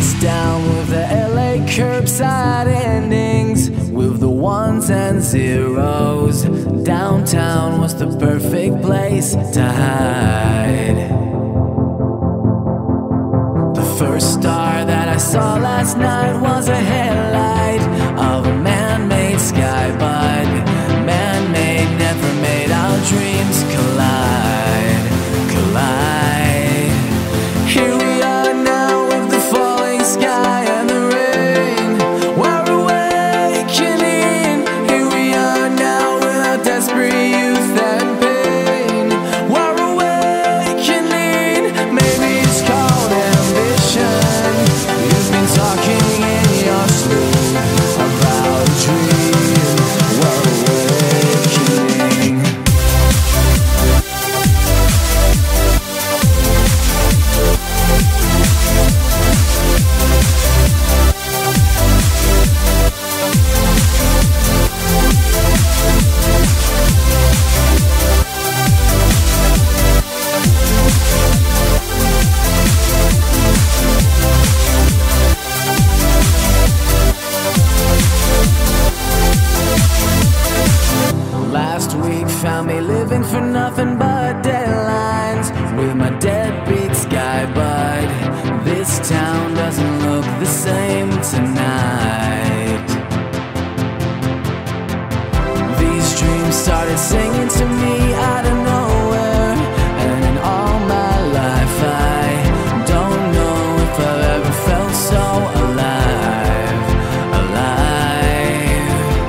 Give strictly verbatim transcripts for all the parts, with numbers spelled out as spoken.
East down with the L A curbside endings, with the ones and zeros. Downtown was the perfect place to hide. The first star that I saw last night was a headlight of a man-made sky, but man-made never made our dreams collide, collide. Here we are now with the falling sky and the rain. We're awakening. Here we are now with our desperate youth and pain. We're awakening. Maybe it's called ambition. You've been talking in your sleep about a dream. We're awakening. Last week found me living for nothing but deadlines with my deadbeat sky, but this town doesn't look the same tonight. These dreams started singing to me out of nowhere, and in all my life I don't know if I've ever felt so alive, alive.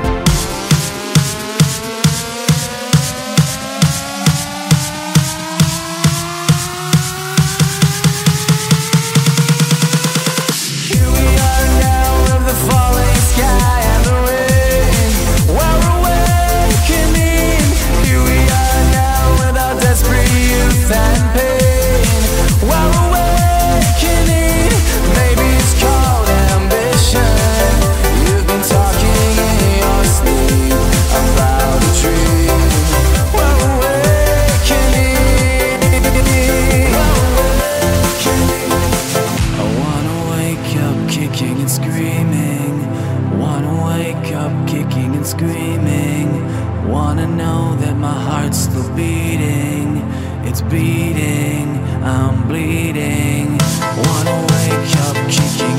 Here we are now with the falling sky and the rain. We're awakening. Here we are now with our desperate youth and pain. We're awakening. Maybe it's called ambition. You've been talking in your sleep about a dream. We're awakening. We're awakening. I wanna wake up kicking and screaming. Wanna wake up kicking and screaming. Wanna know that my heart's still beating. It's beating, I'm bleeding. Wanna wake up kicking